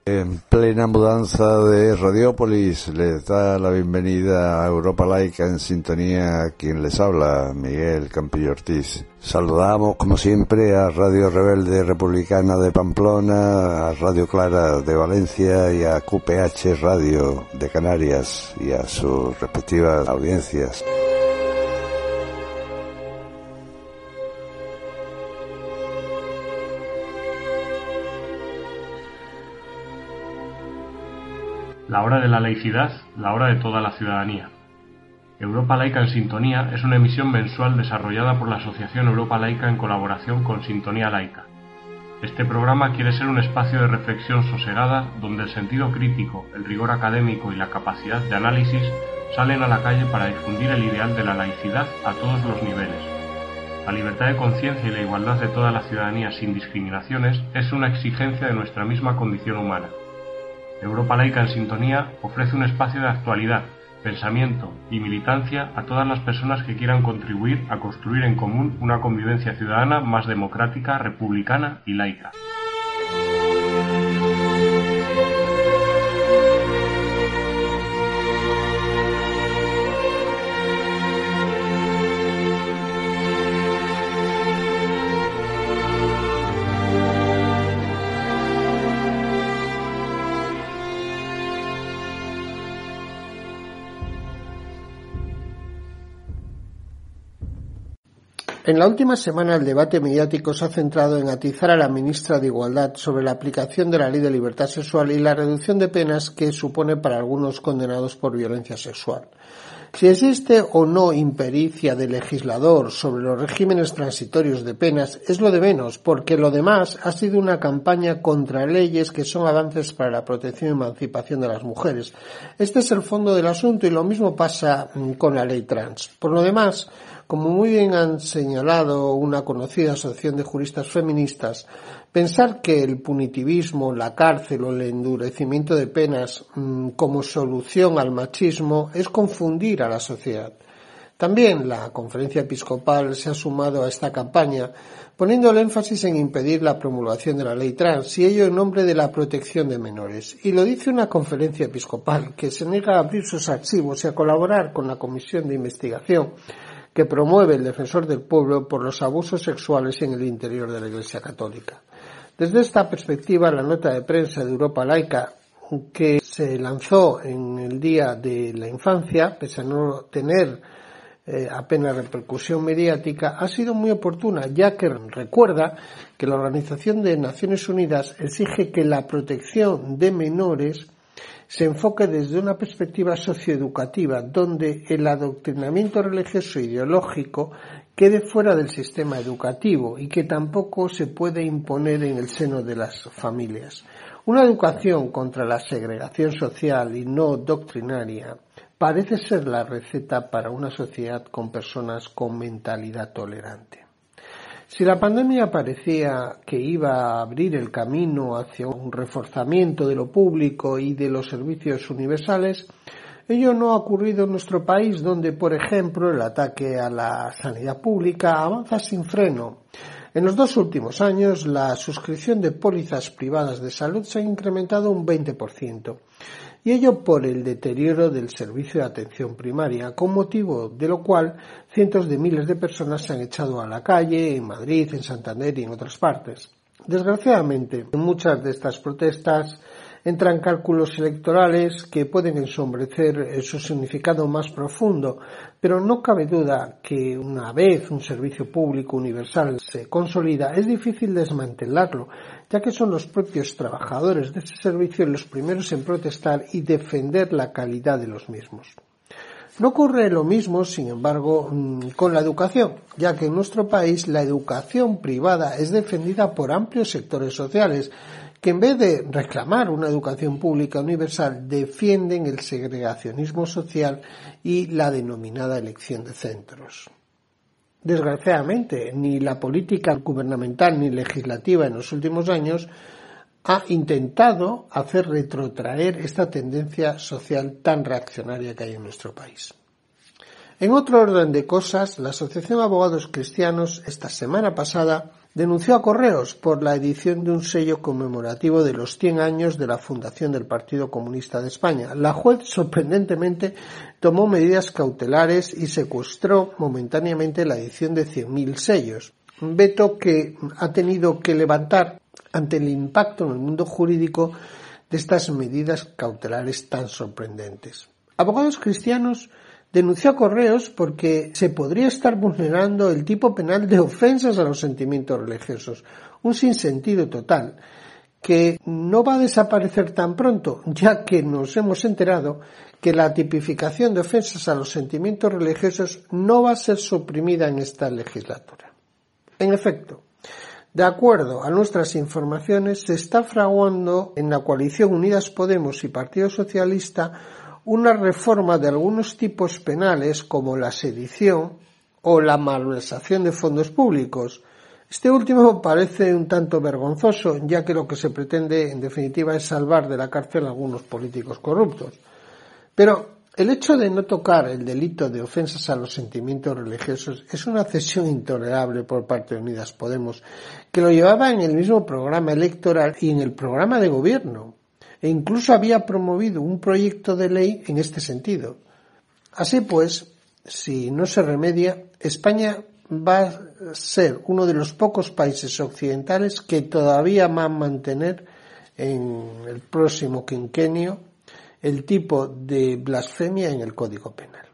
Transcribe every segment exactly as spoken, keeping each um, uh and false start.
En plena mudanza de Radiópolis, les da la bienvenida a Europa Laica en sintonía quien les habla, Miguel Campillo Ortiz. Saludamos como siempre a Radio Rebelde Republicana de Pamplona, a Radio Clara de Valencia y a Q P H Radio de Canarias y a sus respectivas audiencias. La hora de la laicidad, la hora de toda la ciudadanía. Europa Laica en Sintonía es una emisión mensual desarrollada por la Asociación Europa Laica en colaboración con Sintonía Laica. Este programa quiere ser un espacio de reflexión sosegada donde el sentido crítico, el rigor académico y la capacidad de análisis salen a la calle para difundir el ideal de la laicidad a todos los niveles. La libertad de conciencia y la igualdad de toda la ciudadanía sin discriminaciones es una exigencia de nuestra misma condición humana. Europa Laica en Sintonía ofrece un espacio de actualidad, pensamiento y militancia a todas las personas que quieran contribuir a construir en común una convivencia ciudadana más democrática, republicana y laica. En la última semana el debate mediático se ha centrado en atizar a la ministra de Igualdad sobre la aplicación de la Ley de Libertad Sexual y la reducción de penas que supone para algunos condenados por violencia sexual. Si existe o no impericia del legislador sobre los regímenes transitorios de penas es lo de menos, porque lo demás ha sido una campaña contra leyes que son avances para la protección y emancipación de las mujeres. Este es el fondo del asunto y lo mismo pasa con la ley trans. Por lo demás, como muy bien han señalado una conocida asociación de juristas feministas, pensar que el punitivismo, la cárcel o el endurecimiento de penas mmm, como solución al machismo es confundir a la sociedad. También la Conferencia Episcopal se ha sumado a esta campaña, poniendo el énfasis en impedir la promulgación de la ley trans, y ello en nombre de la protección de menores. Y lo dice una Conferencia Episcopal que se niega a abrir sus archivos y a colaborar con la Comisión de Investigación que promueve el Defensor del Pueblo por los abusos sexuales en el interior de la Iglesia Católica. Desde esta perspectiva, la nota de prensa de Europa Laica, que se lanzó en el Día de la Infancia, pese a no tener eh, apenas repercusión mediática, ha sido muy oportuna, ya que recuerda que la Organización de Naciones Unidas exige que la protección de menores se enfoque desde una perspectiva socioeducativa, donde el adoctrinamiento religioso e ideológico quede fuera del sistema educativo y que tampoco se puede imponer en el seno de las familias. Una educación contra la segregación social y no doctrinaria parece ser la receta para una sociedad con personas con mentalidad tolerante. Si la pandemia parecía que iba a abrir el camino hacia un reforzamiento de lo público y de los servicios universales, ello no ha ocurrido en nuestro país, donde, por ejemplo, el ataque a la sanidad pública avanza sin freno. En los dos últimos años, la suscripción de pólizas privadas de salud se ha incrementado un veinte por ciento. Y ello por el deterioro del servicio de atención primaria, con motivo de lo cual cientos de miles de personas se han echado a la calle en Madrid, en Santander y en otras partes. Desgraciadamente, en muchas de estas protestas entran cálculos electorales que pueden ensombrecer su significado más profundo, pero no cabe duda que una vez un servicio público universal se consolida, es difícil desmantelarlo, ya que son los propios trabajadores de ese servicio los primeros en protestar y defender la calidad de los mismos. No ocurre lo mismo, sin embargo, con la educación, ya que en nuestro país la educación privada es defendida por amplios sectores sociales, que en vez de reclamar una educación pública universal, defienden el segregacionismo social y la denominada elección de centros. Desgraciadamente, ni la política gubernamental ni legislativa en los últimos años ha intentado hacer retrotraer esta tendencia social tan reaccionaria que hay en nuestro país. En otro orden de cosas, la Asociación de Abogados Cristianos esta semana pasada denunció a Correos por la edición de un sello conmemorativo de los cien años de la fundación del Partido Comunista de España. La juez, sorprendentemente, tomó medidas cautelares y secuestró momentáneamente la edición de cien mil sellos, un veto que ha tenido que levantar ante el impacto en el mundo jurídico de estas medidas cautelares tan sorprendentes. Abogados Cristianos denunció a Correos porque se podría estar vulnerando el tipo penal de ofensas a los sentimientos religiosos, un sinsentido total que no va a desaparecer tan pronto, ya que nos hemos enterado que la tipificación de ofensas a los sentimientos religiosos no va a ser suprimida en esta legislatura. En efecto, de acuerdo a nuestras informaciones, se está fraguando en la coalición Unidas Podemos y Partido Socialista una reforma de algunos tipos penales como la sedición o la malversación de fondos públicos. Este último parece un tanto vergonzoso, ya que lo que se pretende en definitiva es salvar de la cárcel a algunos políticos corruptos. Pero el hecho de no tocar el delito de ofensas a los sentimientos religiosos es una cesión intolerable por parte de Unidas Podemos, que lo llevaba en el mismo programa electoral y en el programa de gobierno, e incluso había promovido un proyecto de ley en este sentido. Así pues, si no se remedia, España va a ser uno de los pocos países occidentales que todavía va a mantener en el próximo quinquenio el tipo de blasfemia en el Código Penal.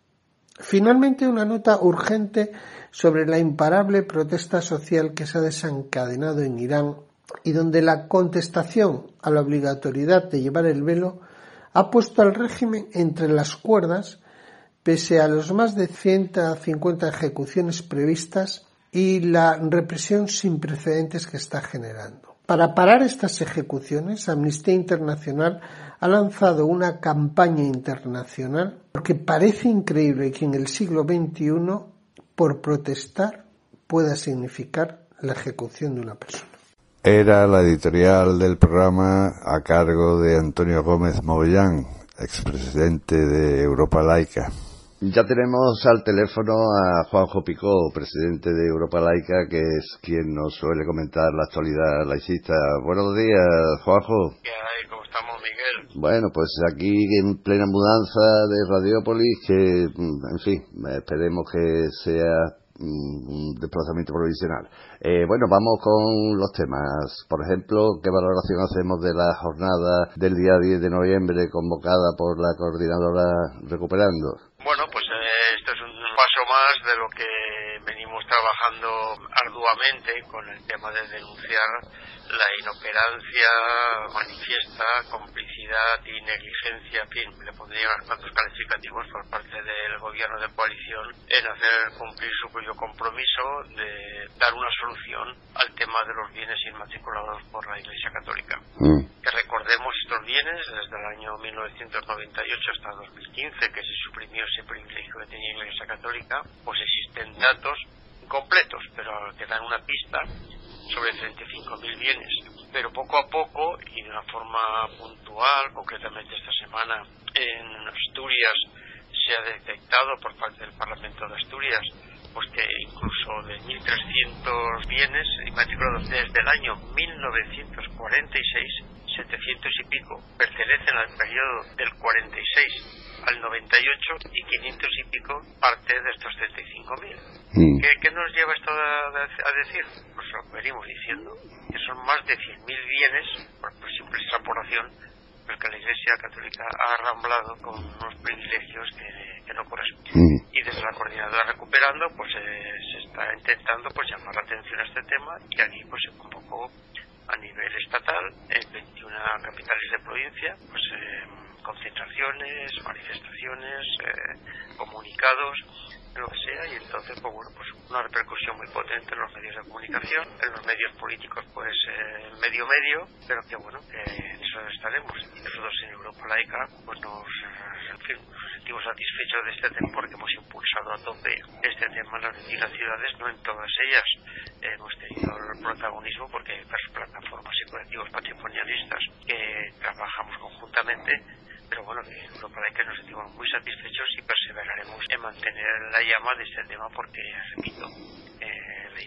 Finalmente, una nota urgente sobre la imparable protesta social que se ha desencadenado en Irán y donde la contestación a la obligatoriedad de llevar el velo ha puesto al régimen entre las cuerdas pese a los más de ciento cincuenta ejecuciones previstas y la represión sin precedentes que está generando. Para parar estas ejecuciones, Amnistía Internacional ha lanzado una campaña internacional porque parece increíble que en el siglo veintiuno, por protestar, pueda significar la ejecución de una persona. Era la editorial del programa a cargo de Antonio Gómez Mogollán, expresidente de Europa Laica. Ya tenemos al teléfono a Juanjo Picó, presidente de Europa Laica, que es quien nos suele comentar la actualidad laicista. Buenos días, Juanjo. ¿Qué hay? ¿Cómo estamos, Miguel? Bueno, pues aquí en plena mudanza de Radiópolis, que, en fin, esperemos que sea un desplazamiento provisional. Eh, bueno, vamos con los temas. Por ejemplo, ¿qué valoración hacemos de la jornada del día diez de noviembre convocada por la coordinadora Recuperando? Bueno, pues eh, esto es un paso más de lo que venimos trabajando arduamente con el tema de denunciar la inoperancia manifiesta, complicidad y negligencia, en fin, le pondría unos cuantos calificativos por parte del gobierno de coalición en hacer cumplir su propio compromiso de dar una solución al tema de los bienes inmatriculados por la Iglesia Católica. Mm. Que recordemos estos bienes desde el año mil novecientos noventa y ocho hasta dos mil quince, que se suprimió ese privilegio que tenía la Iglesia Católica, pues existen datos incompletos, pero que dan una pista sobre treinta y cinco mil bienes, pero poco a poco y de una forma puntual, concretamente esta semana en Asturias se ha detectado por parte del Parlamento de Asturias pues que incluso de mil trescientos bienes inmatriculados desde el año mil novecientos cuarenta y seis, setecientos y pico pertenecen al periodo del cuarenta y seis al noventa y ocho y quinientos y pico parte de estos treinta y cinco mil. Mm. ¿Qué, ¿Qué nos lleva esto a, a decir? Pues lo que venimos diciendo, que son más de cien mil bienes, por, por simple extrapolación, porque la Iglesia Católica ha arramblado con unos privilegios que, que no corresponden. Mm. Y desde la coordinadora Recuperando, pues eh, se está intentando pues llamar la atención a este tema, y aquí pues se convocó a nivel estatal en veintiuna capitales de provincia, pues eh, concentraciones, manifestaciones, eh, comunicados, lo que sea, y entonces pues bueno, pues una repercusión muy potente en los medios de comunicación, en los medios políticos pues eh, medio medio, pero que bueno, que en eso estaremos. Y nosotros en Europa Laica pues nos, en fin, nos sentimos satisfechos de este tema porque hemos impulsado a tope este tema en las distintas ciudades, no en todas ellas eh, hemos tenido el protagonismo porque hay otras plataformas y colectivos patrimonialistas que trabajamos conjuntamente. Pero bueno, en Europa Laica nos sentimos muy satisfechos y perseveraremos en mantener la llama de este tema porque, repito, eh, la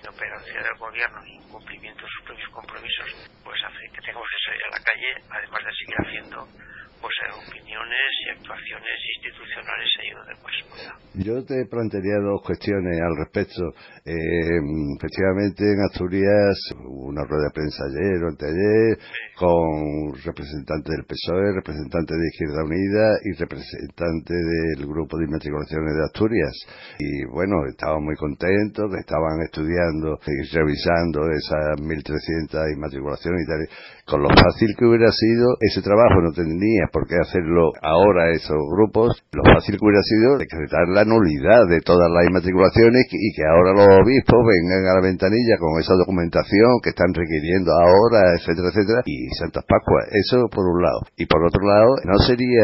inoperancia del gobierno y incumplimiento de sus propios compromisos, pues hace que tengamos que salir a la calle, además de seguir haciendo pues opiniones y actuaciones institucionales ahí donde corresponda. Yo te plantearía dos cuestiones al respecto. Eh, efectivamente, en Asturias hubo una rueda de prensa ayer o anteayer sí. con representantes del P S O E, representantes de Izquierda Unida y representantes del Grupo de Inmatriculaciones de Asturias. Y bueno, estaban muy contentos, que estaban estudiando y revisando esas mil trescientas inmatriculaciones y tal. Con lo fácil que hubiera sido ese trabajo, no tenía por qué hacerlo ahora esos grupos, lo fácil que hubiera sido decretar la nulidad de todas las inmatriculaciones y que ahora los obispos vengan a la ventanilla con esa documentación que están requiriendo ahora, etcétera, etcétera, y Santas Pascuas. Eso por un lado. Y por otro lado, no sería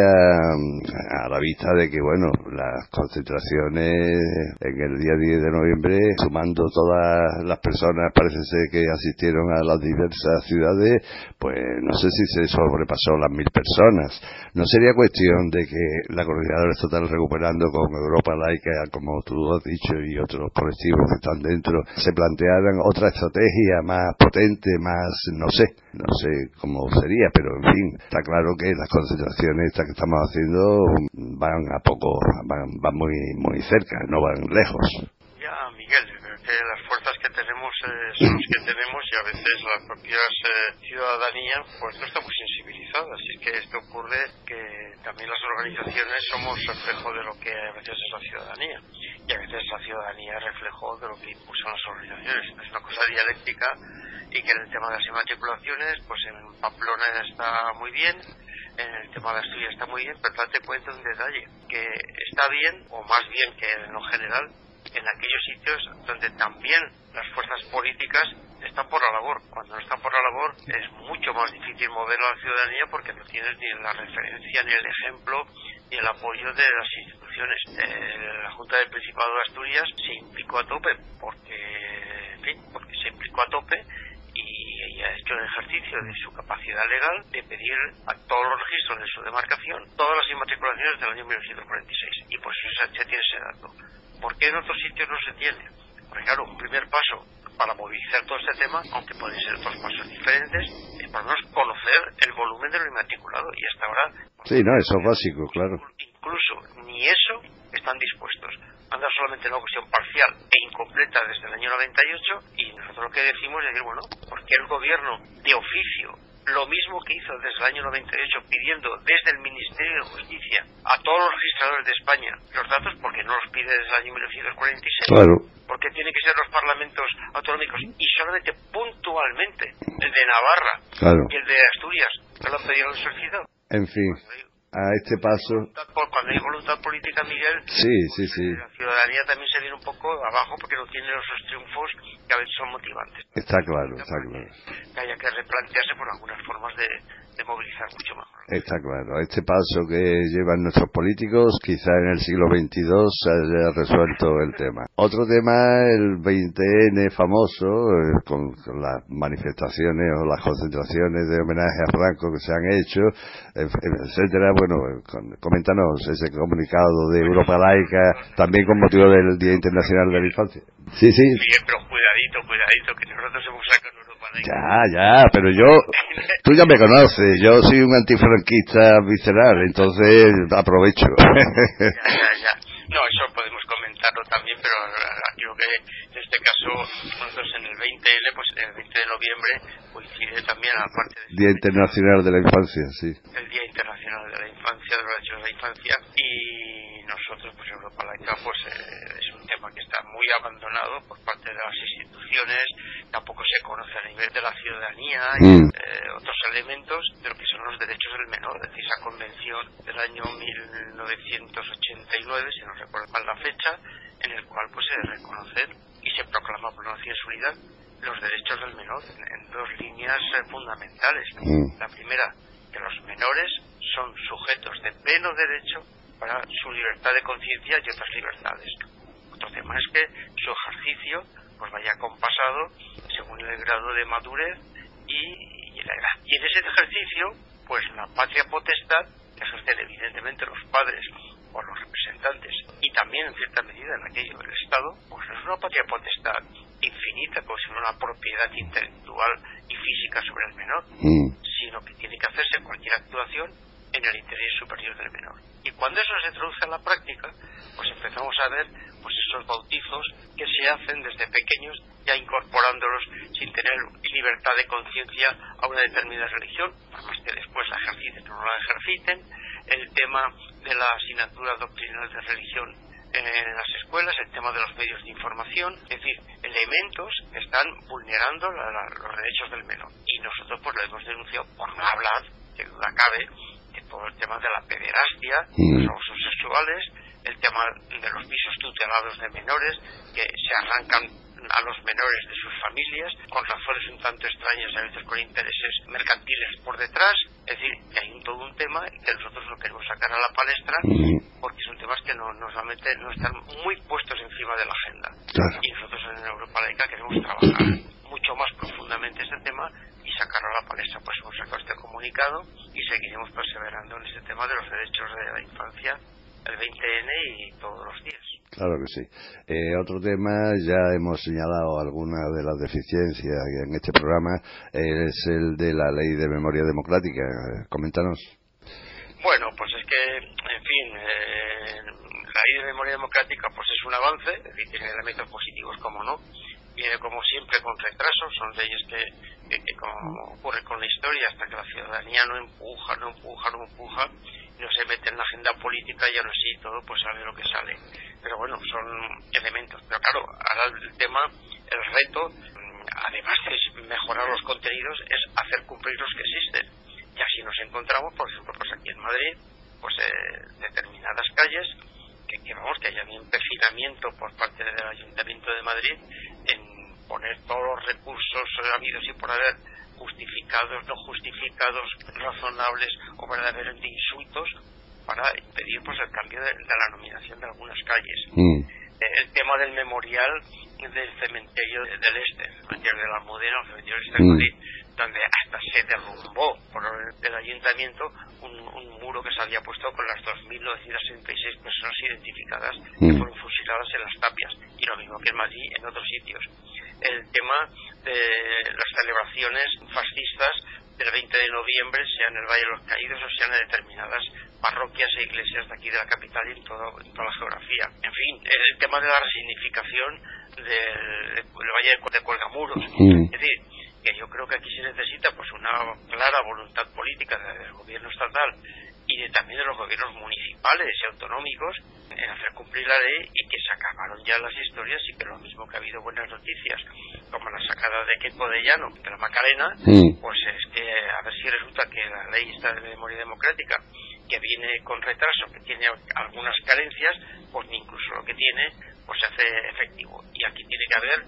a la vista de que, bueno, las concentraciones en el día diez de noviembre, sumando todas las personas, parece ser que asistieron a las diversas ciudades, pues no sé si se sobrepasó las mil personas. ¿No sería cuestión de que la Coordinadora Estatal Recuperando con Europa Laica, como tú has dicho, y otros colectivos que están dentro, se plantearan otra estrategia más potente, más, no sé, no sé cómo sería, pero en fin, está claro que las concentraciones estas que estamos haciendo van a poco, van, van muy, muy cerca, no van lejos. Ya, Miguel, que las fuerzas que tenemos eh, son las que tenemos y a veces la propia eh, ciudadanía pues no está muy sensibilizada, así que esto ocurre que también las organizaciones somos reflejo de lo que a veces es la ciudadanía y a veces la ciudadanía es reflejo de lo que impulsan las organizaciones. Es una cosa dialéctica y que en el tema de las inmatriculaciones pues en Pamplona está muy bien, en el tema de Asturias está muy bien, pero date cuenta de un detalle, que está bien, o más bien que en lo general, en aquellos sitios donde también las fuerzas políticas están por la labor. Cuando no están por la labor es mucho más difícil mover a la ciudadanía porque no tienes ni la referencia, ni el ejemplo, ni el apoyo de las instituciones. Eh, la Junta del Principado de Asturias se implicó a tope porque, en fin, porque se implicó a tope y, y ha hecho el ejercicio de su capacidad legal de pedir a todos los registros de su demarcación todas las inmatriculaciones del año mil novecientos cuarenta y seis y por eso se tiene ese dato. ¿Por qué en otros sitios no se tiene? Porque claro, un primer paso para movilizar todo este tema, aunque pueden ser otros pasos diferentes, es por lo menos conocer el volumen de lo inmatriculado y hasta ahora... Sí, no, eso es básico, claro. Incluso ni eso están dispuestos. Anda solamente en una cuestión parcial e incompleta desde el año noventa y ocho y nosotros lo que decimos es decir, bueno, ¿por qué el gobierno de oficio, lo mismo que hizo desde el año noventa y ocho, pidiendo desde el Ministerio de Justicia a todos los registradores de España los datos, porque no los pide desde el año mil novecientos cuarenta y seis? Claro. Porque tiene que ser los parlamentos autonómicos y solamente puntualmente el de Navarra claro. y el de Asturias que lo han pedido, lo han solicitado. En fin, a este paso... Cuando hay voluntad política, Miguel, sí, sí, sí. la ciudadanía también se viene un poco abajo porque no tiene esos triunfos que a veces son motivantes. Está claro, está claro. Que haya que replantearse por algunas formas de, de movilizar mucho mejor. Está claro. A este paso que llevan nuestros políticos, quizá en el siglo veintidós se haya resuelto el tema. Otro tema, el veinte ene famoso, eh, con, con las manifestaciones o las concentraciones de homenaje a Franco que se han hecho, etcétera. Bueno, con, coméntanos ese comunicado de Europa Laica, también con motivo del Día Internacional de la Infancia. Sí, sí. Bien, pero cuidadito, cuidadito, que nosotros hemos sacado Europa Laica. Ya, ya, pero yo, tú ya me conoces, yo soy un antifranquista visceral, entonces aprovecho. Ya, ya, ya. No, eso podemos comentarlo también, pero creo que en este caso, nosotros en el veinte ene, pues el veinte de noviembre, coincide también a la parte del Día Internacional de la Infancia, sí. El Día Internacional de la Infancia, de los derechos de la infancia, y nosotros, pues Europa Laica, pues eh, es un tema que está muy abandonado por parte de las instituciones, tampoco se conoce a nivel de la ciudadanía y mm. eh, otros elementos de lo que son los derechos del menor, es decir, esa convención del año mil novecientos ochenta y nueve, si no recuerdo mal la fecha, en el cual pues se reconoce y se proclama por naciones unidas los derechos del menor en, en dos líneas eh, fundamentales. Mm. La primera, que los menores son sujetos de pleno derecho para su libertad de conciencia y otras libertades. Otro tema es que su ejercicio pues vaya compasado según el grado de madurez y, y la edad. Y en ese ejercicio, pues la patria potestad que ejercen evidentemente los padres o los representantes y también en cierta medida en aquello del Estado, pues no es una patria potestad infinita, como si fuera una propiedad intelectual y física sobre el menor, mm. sino que tiene que hacerse cualquier actuación en el interés superior del menor. Y cuando eso se traduce en la práctica, pues empezamos a ver pues esos bautizos que se hacen desde pequeños, ya incorporándolos sin tener libertad de conciencia a una determinada religión, por más que después la ejerciten o no la ejerciten. El tema de la asignatura doctrinal de religión en las escuelas, el tema de los medios de información, es decir, elementos que están vulnerando la, la, los derechos del menor. Y nosotros pues lo hemos denunciado, por no hablar, que duda cabe, de todo el tema de la pederastia, mm. los abusos sexuales, el tema de los pisos tutelados de menores que se arrancan a los menores de sus familias con razones un tanto extrañas, a veces con intereses mercantiles por detrás. Es decir, que hay un, todo un tema que nosotros lo queremos sacar a la palestra, mm. porque son temas que no, normalmente no están muy puestos encima de la agenda. Claro. Y nosotros en Europa Laica queremos trabajar mucho más profundamente este tema y sacarlo a la palestra. Pues hemos sacado este comunicado y seguiremos perseverando en este tema de los derechos de la infancia el veinte ene y todos los días. Claro que sí. Eh, otro tema, ya hemos señalado algunas de las deficiencias en este programa, es el de la Ley de Memoria Democrática. Coméntanos. Bueno, pues es que, en fin, eh, la Ley de Memoria Democrática pues es un avance, es decir, tiene elementos positivos, como no. Viene como siempre con retrasos, son leyes que, que, que como ocurre con la historia, hasta que la ciudadanía no empuja, no empuja, no empuja, no se mete en la agenda política y aún así todo pues sale lo que sale. Pero bueno, son elementos. Pero claro, ahora el tema, el reto, además de mejorar los contenidos, es hacer cumplir los que existen. Y así nos encontramos, por ejemplo, pues aquí en Madrid, pues eh, determinadas calles, que, que vamos, que haya un empecinamiento por parte del Ayuntamiento de Madrid en poner todos los recursos habidos y por haber, justificados, no justificados, razonables o verdaderamente insultos, para impedir pues el cambio de, de la nominación de algunas calles. Mm. El tema del memorial del cementerio del Este, el cementerio de la Almudena, el cementerio del Este, mm. donde hasta se derrumbó por el, el ayuntamiento un, un muro que se había puesto con las dos mil novecientas sesenta y seis personas identificadas mm. que fueron fusiladas en las tapias, y lo mismo que en Madrid en otros sitios. El tema de las celebraciones fascistas del veinte de noviembre, sea en el Valle de los Caídos o sean en determinadas parroquias e iglesias de aquí de la capital y en, todo, en toda la geografía. En fin, el tema de la resignificación del, del Valle de Cuelgamuros. Mm. Es decir, que yo creo que aquí se necesita pues una clara voluntad política del gobierno estatal y de, también de los gobiernos municipales y autonómicos en hacer cumplir la ley, y que se acabaron ya las historias, y que lo mismo que ha habido buenas noticias como la sacada de Quepo de Llano de la Macarena, mm. pues es que a ver si resulta que la ley esta de memoria democrática, que viene con retraso, que tiene algunas carencias, pues ni incluso lo que tiene pues se hace efectivo. Y aquí tiene que haber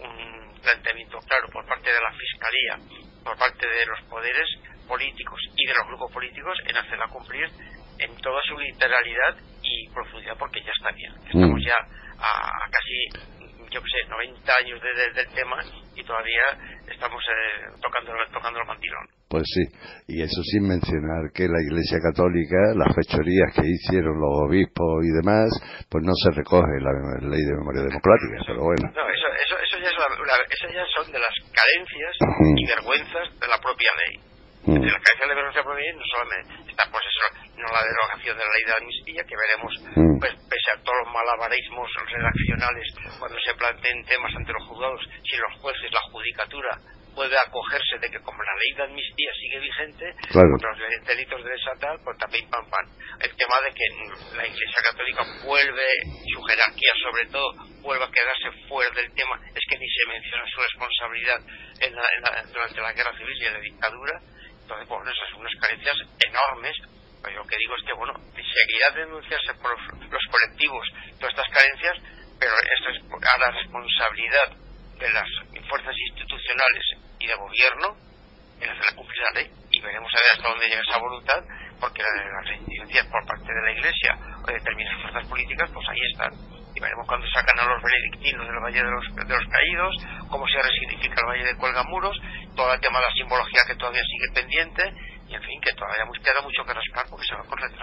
un planteamiento claro por parte de la Fiscalía, por parte de los poderes políticos y de los grupos políticos en hacerla cumplir en toda su literalidad y profundidad, porque ya está bien. Estamos ya a, a casi, yo que sé, noventa años de, de, del tema, y todavía estamos eh, tocando, tocando el mantilón. Pues sí, y eso sin mencionar que la Iglesia Católica, las fechorías que hicieron los obispos y demás, pues no se recoge en la Ley de Memoria Democrática, pero bueno. No, eso, eso, eso ya es la, la, esas ya son de las carencias uh-huh. y vergüenzas de la propia ley. Uh-huh. De la carencia de la vergüenza de la propia ley no solamente está, pues eso, no la derogación de la ley de amnistía, que veremos, uh-huh. pues, pese a todos los malabarismos redaccionales cuando se planteen temas ante los juzgados, si los jueces, la judicatura, puede acogerse de que como la ley de amnistía sigue vigente, claro. contra los delitos de desatar, pues también pam pam. El tema de que la Iglesia Católica vuelve, su jerarquía sobre todo, vuelve a quedarse fuera del tema, es que ni se menciona su responsabilidad en la, en la, durante la guerra civil y en la dictadura. Entonces, bueno, esas son unas carencias enormes. Pero yo lo que digo es que, bueno, seguirá denunciarse por los, los colectivos todas estas carencias, pero esto es a la responsabilidad de las fuerzas institucionales y de gobierno en hacer cumplir la ley, y veremos a ver hasta dónde llega esa voluntad, porque las resistencias por parte de la Iglesia o de determinadas fuerzas políticas, pues ahí están, y veremos cuando sacan a los benedictinos del Valle de los, de los Caídos, cómo se resignifica el Valle de Cuelgamuros, todo el tema de la simbología que todavía sigue pendiente, y en fin, que todavía queda mucho que rascar porque se va con retraso.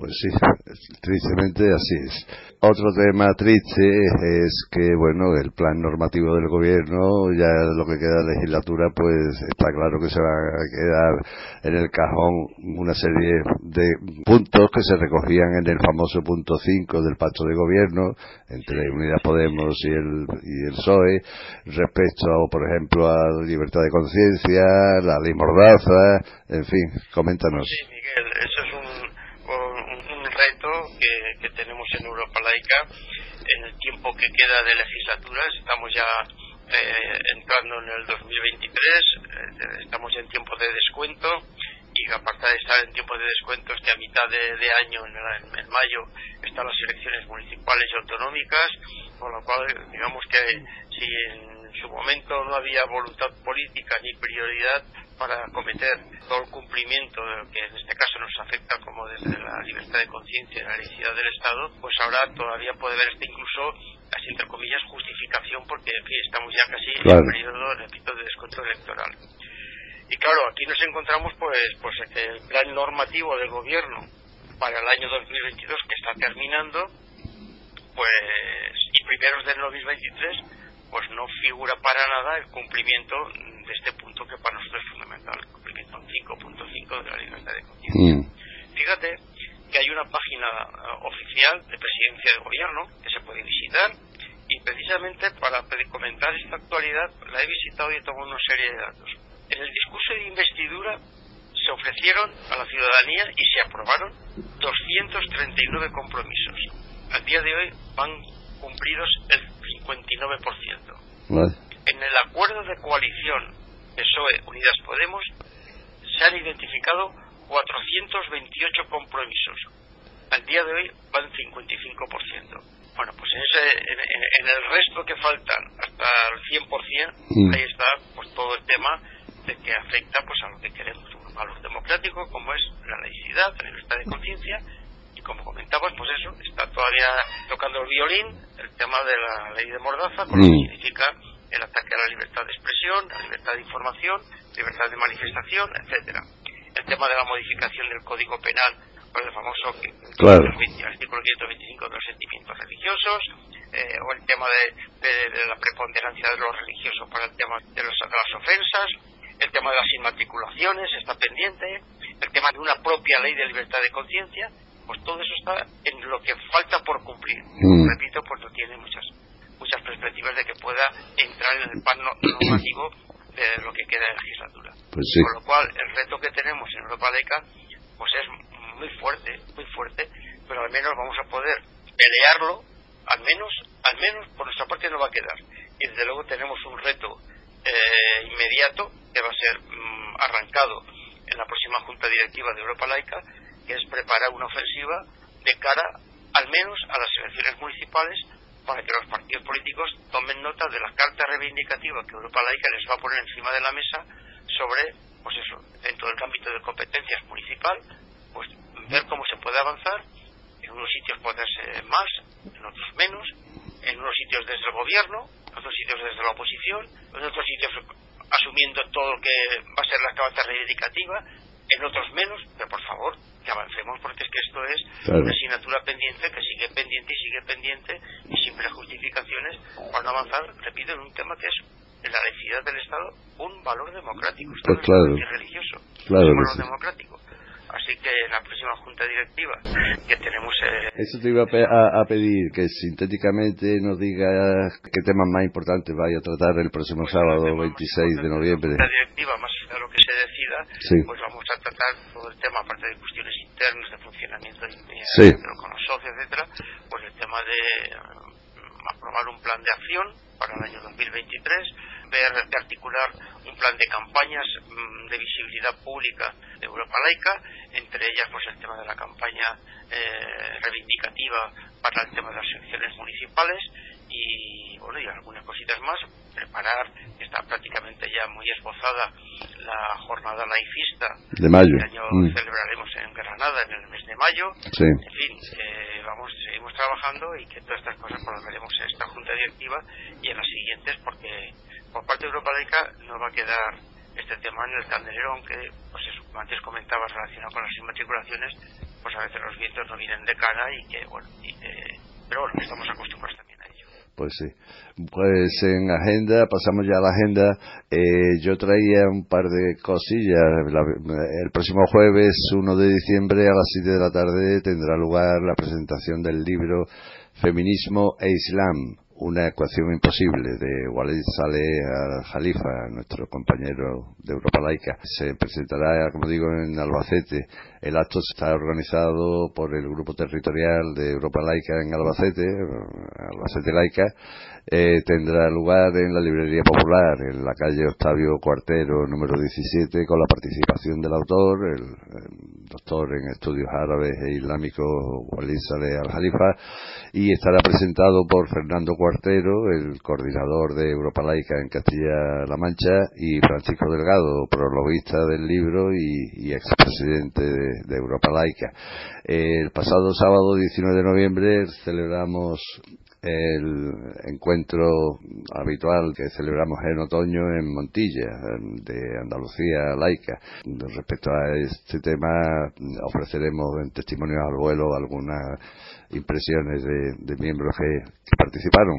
Pues sí, tristemente así es. Otro tema triste es que, bueno, el plan normativo del gobierno, ya lo que queda de legislatura, pues está claro que se va a quedar en el cajón una serie de puntos que se recogían en el famoso punto cinco del pacto de gobierno entre Unidas Podemos y el, y el P S O E, respecto, por ejemplo, a la libertad de conciencia, la ley Mordaza, en fin, coméntanos. Sí, Miguel, eso es un reto que, que tenemos en Europa Laica en el tiempo que queda de legislaturas. Estamos ya eh, entrando en el dos mil veintitrés, eh, estamos ya en tiempo de descuento, y aparte de estar en tiempo de descuento, es que a mitad de, de año, en, el, en mayo, están las elecciones municipales y autonómicas, con lo cual, digamos que si en su momento no había voluntad política ni prioridad para acometer todo el cumplimiento de lo que en este caso nos afecta como desde la libertad de conciencia y la laicidad del Estado, pues ahora todavía puede haber este incluso, así entre comillas, justificación, porque en fin, estamos ya casi claro. en el periodo, repito, de descuento electoral. Y claro, aquí nos encontramos pues pues que el plan normativo del gobierno para el año dos mil veintidós, que está terminando, pues y primeros del dos mil veintitrés, pues no figura para nada el cumplimiento de este punto que para nosotros es fundamental, el cumplimiento cinco punto cinco de la libertad de conciencia. Mm. Fíjate que hay una página uh, oficial de Presidencia de Gobierno que se puede visitar, y precisamente para comentar esta actualidad la he visitado y he tomado una serie de datos. En el discurso de investidura se ofrecieron a la ciudadanía y se aprobaron doscientos treinta y nueve compromisos. Al día de hoy van cumplidos el cincuenta y nueve por ciento. Vale. En el acuerdo de coalición P S O E Unidas Podemos se han identificado cuatrocientos veintiocho compromisos. Al día de hoy van cincuenta y cinco por ciento. Bueno, pues en, ese, en, en el resto que faltan hasta el cien por ciento, mm. ahí está pues todo el tema de que afecta pues a lo que queremos, un valor democrático como es la laicidad, la libertad de conciencia, y como comentabas, pues eso, está todavía tocando el violín el tema de la ley de Mordaza, con mm. lo que significa el ataque a la libertad de expresión, a la libertad de información, libertad de manifestación, etcétera. El tema de la modificación del Código Penal, pues el famoso claro. artículo quinientos veinticinco de los sentimientos religiosos, eh, o el tema de, de, de la preponderancia de lo religioso para el tema de, los, de las ofensas, el tema de las inmatriculaciones está pendiente, el tema de una propia ley de libertad de conciencia, pues todo eso está en lo que falta por cumplir. Mm. Repito, pues no tiene muchas muchas perspectivas de que pueda entrar en el plan normativo de lo que queda de legislatura. Pues sí. Con lo cual, el reto que tenemos en Europa Laica pues es muy fuerte, muy fuerte, pero al menos vamos a poder pelearlo, al menos, al menos por nuestra parte no va a quedar. Y desde luego tenemos un reto eh, inmediato que va a ser mmm, arrancado en la próxima Junta Directiva de Europa Laica, que es preparar una ofensiva de cara al menos a las elecciones municipales, para que los partidos políticos tomen nota de la carta reivindicativa que Europa Laica les va a poner encima de la mesa sobre, pues eso, dentro del ámbito de competencias municipal, pues ver cómo se puede avanzar. En unos sitios ponerse más, en otros menos, en unos sitios desde el gobierno, en otros sitios desde la oposición, en otros sitios asumiendo todo lo que va a ser la carta reivindicativa, en otros menos, pero por favor, que avancemos, porque es que esto es claro. una asignatura pendiente que sigue pendiente y sigue pendiente y sin prejustificaciones para no avanzar, repito, en un tema que es en la laicidad del Estado un valor democrático, esto pues no claro. es un religioso, claro es un valor sí. democrático. Así que en la próxima Junta Directiva que tenemos... Eh... Eso te iba a, pe a, a pedir, que sintéticamente nos digas qué temas más importantes vaya a tratar el próximo pues sábado veintiséis de noviembre. En la Junta Directiva, más allá de lo que se decida, sí. pues vamos a tratar todo el tema, aparte de cuestiones internas, de funcionamiento de, sí. con los socios, etcétera, pues el tema de uh, aprobar un plan de acción para el año dos mil veintitrés, ver de articular un plan de campañas mmm, de visibilidad pública de Europa Laica, entre ellas pues el tema de la campaña eh, reivindicativa para el tema de las elecciones municipales y bueno y algunas cositas más, preparar, que está prácticamente ya muy esbozada, la jornada laicista de mayo, que este año mm. celebraremos en Granada en el mes de mayo. Sí. En fin, eh, vamos, seguimos trabajando y que todas estas cosas pues las veremos en esta Junta Directiva y en las siguientes, porque por parte de Europa Laica no va a quedar este tema en el candelero, aunque, pues eso, como antes comentabas relacionado con las inmatriculaciones, pues a veces los vientos no vienen de cara y que, bueno, y que, pero bueno, estamos acostumbrados también a ello. Pues sí. Pues en agenda, pasamos ya a la agenda. Eh, yo traía un par de cosillas. La, el próximo jueves, uno de diciembre, a las siete de la tarde, tendrá lugar la presentación del libro Feminismo e Islam, una ecuación imposible, de Walid Saleh al-Jalifa, nuestro compañero de Europa Laica. Se presentará, como digo, en Albacete. El acto está organizado por el Grupo Territorial de Europa Laica en Albacete, Albacete Laica. Eh, tendrá lugar en la Librería Popular, en la calle Octavio Cuartero, número diecisiete, con la participación del autor, el, el doctor en estudios árabes e islámicos Walid Saleh al-Jalifa, y estará presentado por Fernando Cuartero, el coordinador de Europa Laica en Castilla-La Mancha, y Francisco Delgado, prologuista del libro y, y expresidente de, de Europa Laica. Eh, el pasado sábado diecinueve de noviembre celebramos el encuentro habitual que celebramos en otoño en Montilla, de Andalucía Laica. Respecto a este tema, ofreceremos en testimonios al vuelo algunas impresiones de, de miembros que, que participaron.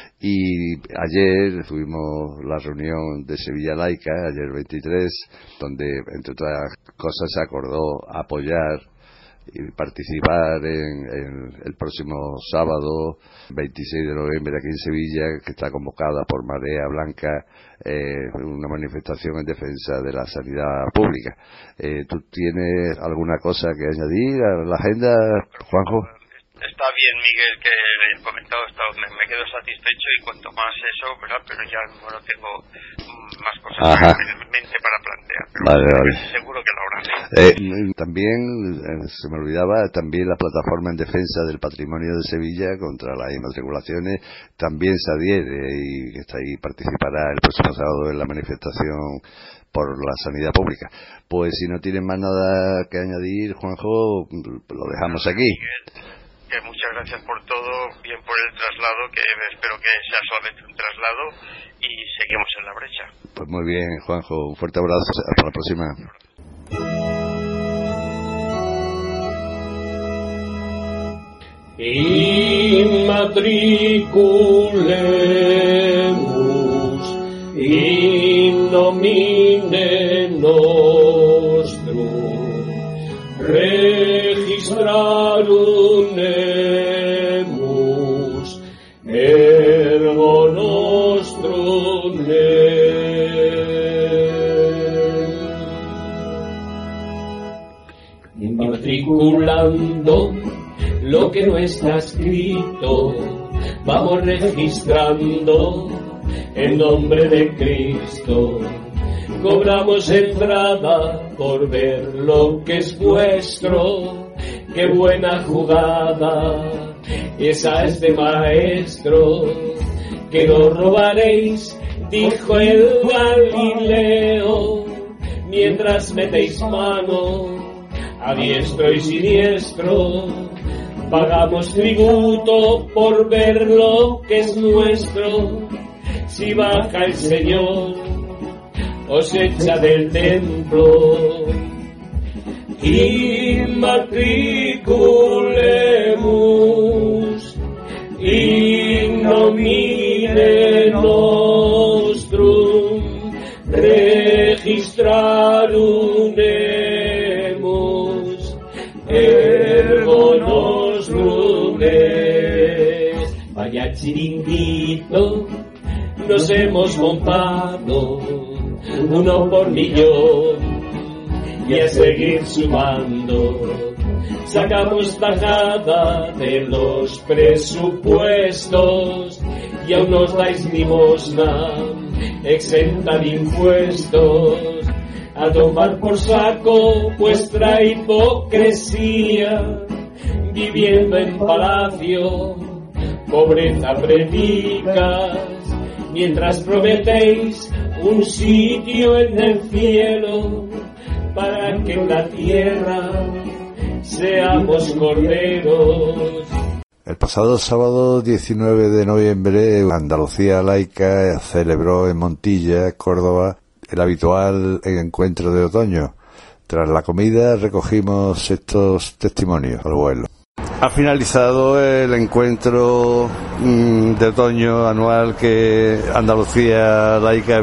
Y ayer tuvimos la reunión de Sevilla Laica, ayer veintitrés, donde, entre otras cosas, se acordó apoyar y participar en, en el próximo sábado veintiséis de noviembre aquí en Sevilla, que está convocada por Marea Blanca, eh, una manifestación en defensa de la sanidad pública. Eh, ¿Tú tienes alguna cosa que añadir a la agenda, Juanjo? Está bien, Miguel, que el comentado está, me, me quedo satisfecho, y cuanto más eso, ¿verdad? Pero ya no tengo más cosas Ajá. en mente para plantear. Pero vale, vale. Seguro que lo habrá. Eh, también, eh, se me olvidaba, también la plataforma en defensa del patrimonio de Sevilla contra las inmatriculaciones también se adhiere y está ahí, participará el próximo sábado en la manifestación por la sanidad pública. Pues si no tienen más nada que añadir, Juanjo, lo dejamos aquí. Que muchas gracias por todo, bien por el traslado, que espero que sea solamente un traslado, y seguimos en la brecha. Pues muy bien, Juanjo, un fuerte abrazo, hasta la próxima. Immatriculemus in nomine nostrum registrarunemus ergo nostrum immatriculando lo que no está escrito, vamos registrando en nombre de Cristo. Cobramos entrada por ver lo que es vuestro. Qué buena jugada, esa es de maestro. Que no robaréis, dijo el Galileo, mientras metéis mano a diestro y siniestro. Pagamos tributo por ver lo que es nuestro. Si baja el Señor, os echa del templo. Immatriculemus in nomine nostrum registrarunemus ergo nos lunes. Vaya chiringuito nos hemos montado, uno por millón, y a seguir sumando. Sacamos tajada de los presupuestos y aún nos dais limosna exenta de impuestos. A tomar por saco vuestra hipocresía, viviendo en palacio, pobreza predicas, mientras prometéis un sitio en el cielo, para que en la tierra seamos corderos. El pasado sábado diecinueve de noviembre, Andalucía Laica celebró en Montilla, Córdoba, el habitual encuentro de otoño, Tras la comida recogimos estos testimonios al vuelo. Ha finalizado el encuentro mmm, de otoño anual que Andalucía Laica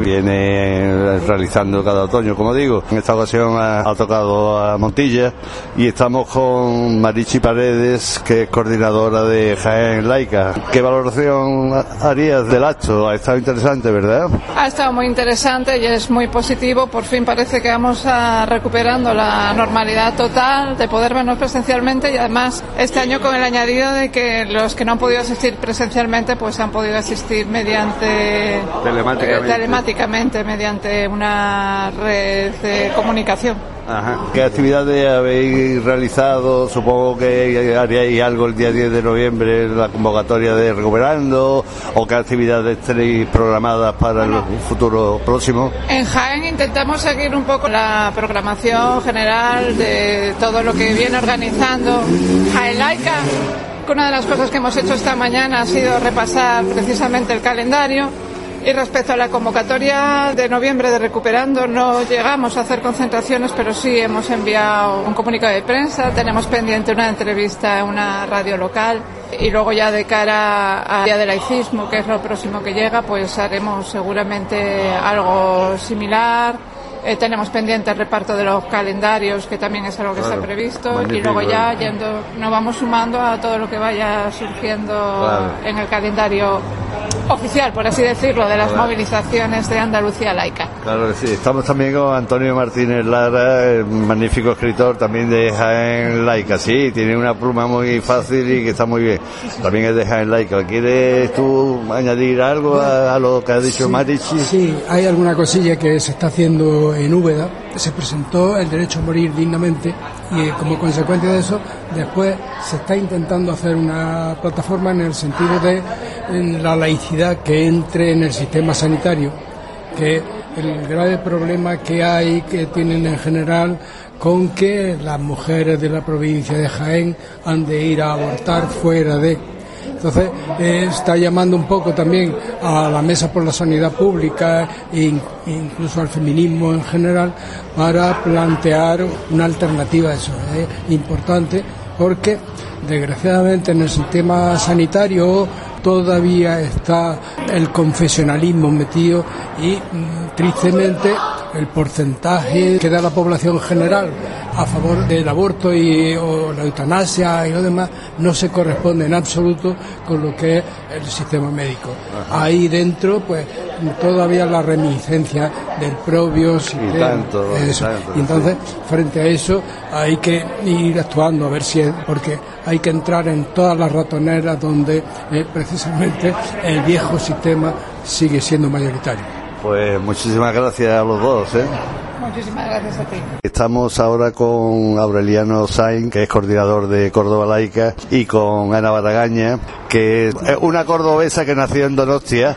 viene realizando cada otoño, como digo. En esta ocasión ha, ha tocado a Montilla y estamos con Marichi Paredes, que es coordinadora de Jaén Laica. ¿Qué valoración harías del acto? Ha estado interesante, ¿verdad? Ha estado muy interesante y es muy positivo. Por fin parece que vamos a recuperando la normalidad total de poder vernos presencialmente, y además este año con el añadido de que los que no han podido asistir presencialmente pues han podido asistir mediante telemáticamente, eh, telemáticamente mediante una red de comunicación. Ajá. ¿Qué actividades habéis realizado? Supongo que haríais algo el día diez de noviembre, la convocatoria de Recuperando, o qué actividades tenéis programadas para bueno, el futuro próximo. En Jaén intentamos seguir un poco la programación general de todo lo que viene organizando Jaén Laica. Una de las cosas que hemos hecho esta mañana ha sido repasar precisamente el calendario. Y respecto a la convocatoria de noviembre de Recuperando, no llegamos a hacer concentraciones, pero sí hemos enviado un comunicado de prensa, tenemos pendiente una entrevista en una radio local, y luego ya de cara al Día del Laicismo, que es lo próximo que llega, pues haremos seguramente algo similar. Eh, tenemos pendiente el reparto de los calendarios, que también es algo que claro, está previsto, y luego ya yendo, nos vamos sumando a todo lo que vaya surgiendo claro. en el calendario oficial, por así decirlo, de las claro. movilizaciones de Andalucía Laica. Claro que sí. Estamos también con Antonio Martínez Lara, magnífico escritor también de Jaén Laica. Sí, tiene una pluma muy fácil y que está muy bien. También es de Jaén Laica. ¿Quieres tú añadir algo a, a lo que ha dicho sí, Marichi? Sí, hay alguna cosilla que se está haciendo en Úbeda. Se presentó el derecho a morir dignamente, y como consecuencia de eso después se está intentando hacer una plataforma en el sentido de en la laicidad que entre en el sistema sanitario, que el grave problema que hay, que tienen en general, con que las mujeres de la provincia de Jaén han de ir a abortar fuera de... Entonces eh, está llamando un poco también a la Mesa por la Sanidad Pública e incluso al feminismo en general para plantear una alternativa a eso. Es eh, importante porque desgraciadamente en el sistema sanitario todavía está el confesionalismo metido y mm, tristemente el porcentaje que da la población general a favor del aborto y o la eutanasia y lo demás no se corresponde en absoluto con lo que es el sistema médico. Ajá. Ahí dentro pues todavía la reminiscencia del propio sistema. Y tanto, eso. tanto, y entonces frente a eso hay que ir actuando a ver si es, porque hay que entrar en todas las ratoneras donde eh, precisamente el viejo sistema sigue siendo mayoritario. Pues muchísimas gracias a los dos, ¿eh? Muchísimas gracias a ti. Estamos ahora con Aureliano Sainz, que es coordinador de Córdoba Laica, y con Ana Baragaña, que es una cordobesa que nació en Donostia.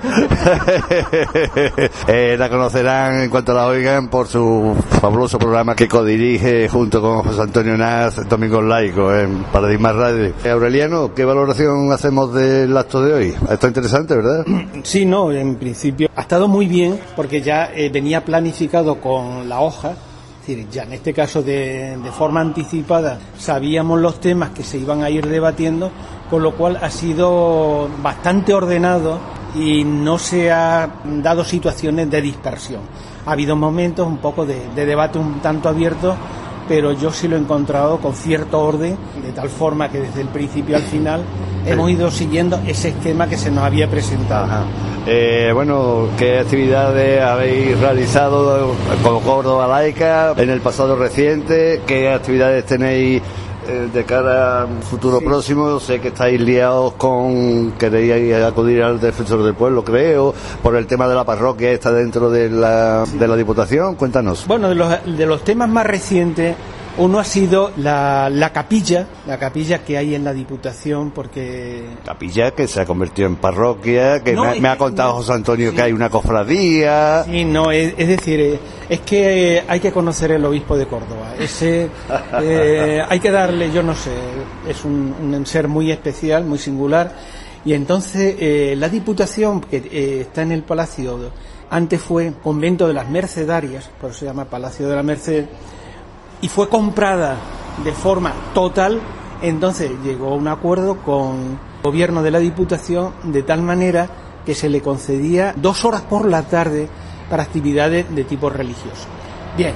eh, la conocerán en cuanto la oigan por su fabuloso programa que codirige junto con José Antonio Naz, Domingos Laicos, en Paradigma Radio. Eh, Aureliano, ¿qué valoración hacemos del acto de hoy? Está interesante, ¿verdad? Sí, no, en principio ha estado muy bien, porque ya eh, venía planificado con la hoja. Es decir, ya en este caso de, de forma anticipada sabíamos los temas que se iban a ir debatiendo, con lo cual ha sido bastante ordenado y no se ha dado situaciones de dispersión. Ha habido momentos un poco de, de debate un tanto abierto, pero yo sí lo he encontrado con cierto orden, de tal forma que desde el principio al final hemos ido siguiendo ese esquema que se nos había presentado. Ajá. Eh, bueno, ¿qué actividades habéis realizado con Córdoba Laica en el pasado reciente? ¿Qué actividades tenéis eh, de cara al futuro sí. próximo? Sé que estáis liados con, queréis acudir al Defensor del Pueblo, creo, por el tema de la parroquia está dentro de la, de la Diputación. Cuéntanos. Bueno, de los, de los temas más recientes, uno ha sido la, la capilla, la capilla que hay en la Diputación, porque... Capilla que se ha convertido en parroquia, que no, me, me ha contado José Antonio sí. que hay una cofradía... Sí, no, es, es decir, es que hay que conocer el obispo de Córdoba. Ese, eh, hay que darle, yo no sé, es un, un ser muy especial, muy singular, y entonces eh, la Diputación, que eh, está en el Palacio, antes fue Convento de las Mercedarias, por eso se llama Palacio de la Merced. y fue comprada de forma total. Entonces llegó a un acuerdo con el gobierno de la Diputación de tal manera que se le concedía dos horas por la tarde para actividades de tipo religioso. Bien,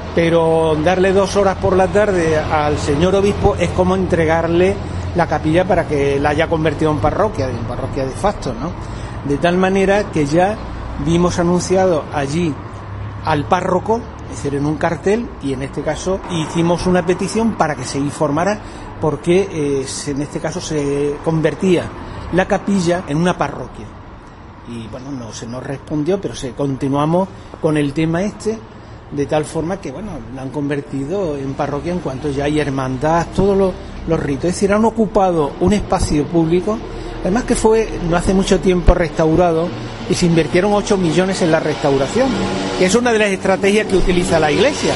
pero darle dos horas por la tarde al señor obispo es como entregarle la capilla para que la haya convertido en parroquia, en parroquia de facto, ¿no? De tal manera que ya vimos anunciado allí al párroco, es decir, en un cartel, y en este caso hicimos una petición para que se informara porque eh, en este caso se convertía la capilla en una parroquia. Y bueno, no se nos respondió, pero se continuamos con el tema este, de tal forma que bueno, la han convertido en parroquia en cuanto ya hay hermandad, todos los, los ritos. Es decir, han ocupado un espacio público, además que fue no hace mucho tiempo restaurado, y se invirtieron ocho millones en la restauración, que es una de las estrategias que utiliza la Iglesia.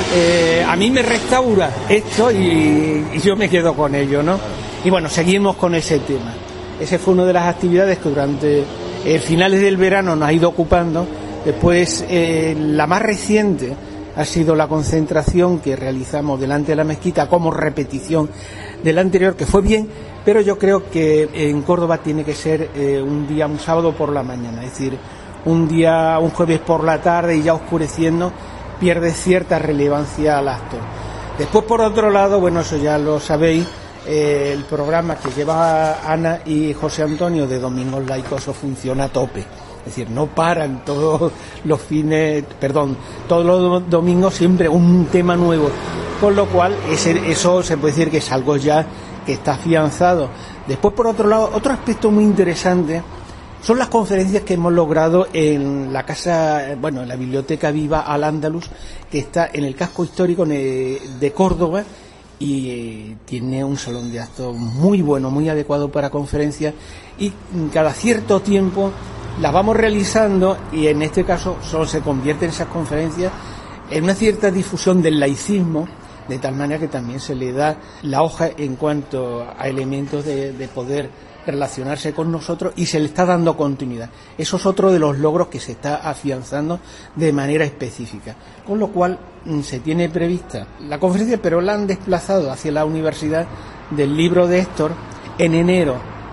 Eh, a mí me restaura esto y, y yo me quedo con ello, ¿no? Y bueno, seguimos con ese tema. Esa fue una de las actividades que durante eh, finales del verano nos ha ido ocupando. Después, eh, la más reciente ha sido la concentración que realizamos delante de la mezquita como repetición de la anterior, que fue bien, pero yo creo que en Córdoba tiene que ser eh, un día, un sábado por la mañana, es decir, un día, un jueves por la tarde y ya oscureciendo, pierde cierta relevancia al acto. Después, por otro lado, bueno, eso ya lo sabéis, eh, el programa que lleva Ana y José Antonio de Domingos Laicos funciona a tope. Es decir, no paran todos los fines, perdón, todos los domingos siempre un tema nuevo. Con lo cual, ese, eso se puede decir que es algo ya que está afianzado. Después, por otro lado, otro aspecto muy interesante son las conferencias que hemos logrado en la casa, bueno, en la Biblioteca Viva Al-Ándalus, que está en el casco histórico de Córdoba, y eh, tiene un salón de actos muy bueno, muy adecuado para conferencias, y cada cierto tiempo las vamos realizando, y en este caso solo se convierten esas conferencias en una cierta difusión del laicismo, de tal manera que también se le da la hoja en cuanto a elementos de, de poder relacionarse con nosotros, y se le está dando continuidad. Eso es otro de los logros que se está afianzando de manera específica. Con lo cual se tiene prevista la conferencia, pero la han desplazado hacia la Universidad del Libro de Héctor en enero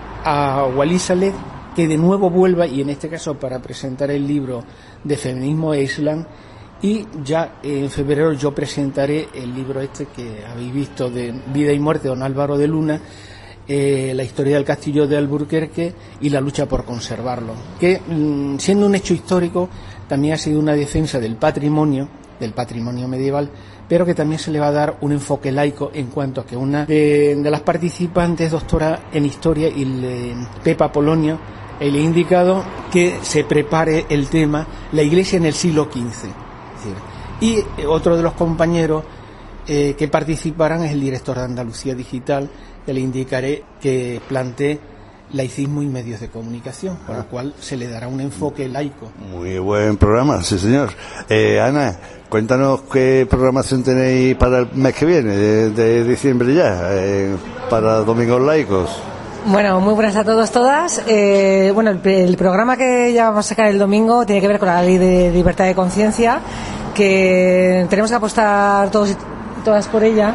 a Walisalet, que de nuevo vuelva, y en este caso para presentar el libro de Feminismo e Islam, y ya en febrero yo presentaré el libro este que habéis visto de Vida y Muerte de don Álvaro de Luna, eh, la historia del castillo de Alburquerque y la lucha por conservarlo, que mmm, siendo un hecho histórico también ha sido una defensa del patrimonio, del patrimonio medieval, pero que también se le va a dar un enfoque laico, en cuanto a que una de, de las participantes, doctora en historia, y le, Pepa Polonio, le he indicado que se prepare el tema la Iglesia en el siglo quince. Y otro de los compañeros eh, que participarán es el director de Andalucía Digital, que le indicaré que plantee laicismo y medios de comunicación, con lo cual se le dará un enfoque laico. Muy buen programa, sí señor. Eh, Ana, cuéntanos qué programación tenéis para el mes que viene, de, de diciembre ya, eh, para Domingos Laicos. Bueno, muy buenas a todos, todas. Eh, bueno, el, el programa que ya vamos a sacar el domingo tiene que ver con la ley de libertad de conciencia, que tenemos que apostar todos y todas por ella,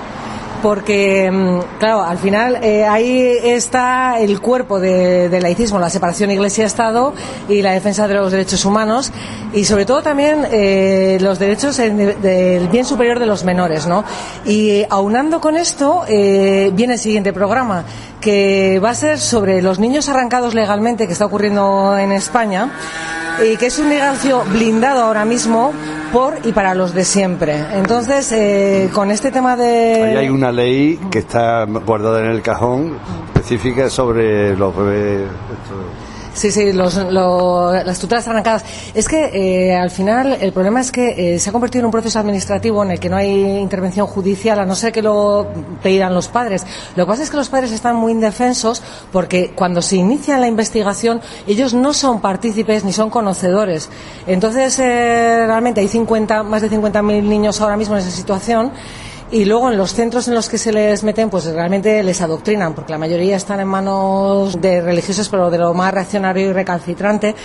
porque, claro, al final eh, ahí está el cuerpo de, del laicismo, la separación Iglesia-Estado y la defensa de los derechos humanos, y sobre todo también eh, los derechos en, de, del bien superior de los menores, ¿no? Y aunando con esto eh, viene el siguiente programa, que va a ser sobre los niños arrancados legalmente, que está ocurriendo en España, y que es un negocio blindado ahora mismo por y para los de siempre. Entonces, eh, con este tema de... Ahí hay una ley que está guardada en el cajón específica sobre los bebés. Sí, sí, los, lo, las tutelas arrancadas. Es que eh, al final el problema es que eh, se ha convertido en un proceso administrativo en el que no hay intervención judicial, a no ser que lo pedirán los padres. Lo que pasa es que los padres están muy indefensos porque cuando se inicia la investigación ellos no son partícipes ni son conocedores. Entonces, eh, realmente hay cincuenta, más de cincuenta mil niños ahora mismo en esa situación. Y luego en los centros en los que se les meten, pues realmente les adoctrinan, porque la mayoría están en manos de religiosos, pero de lo más reaccionario y recalcitrante,